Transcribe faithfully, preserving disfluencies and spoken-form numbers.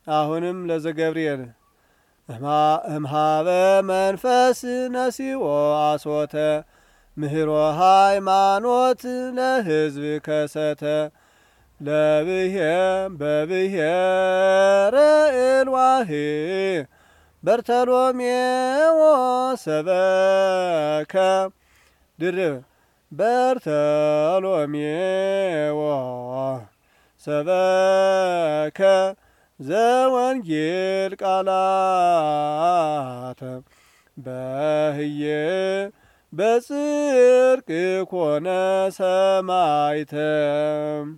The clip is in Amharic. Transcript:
አሁንም ለዘገብርኤል እምሃበ መንፈስ ነሲኦ አስወተ ምህሮ ሃይማኖት ለሕዝብ ከሰተ ለብሔር በብሔር እልዋህ በርተሎሜዎ ሰበከ ድርብ በርተሎሜዎ ሰበከ ዘወንጌል ቃላተ በህየ በጽርቅ ኮነ ሰማይተ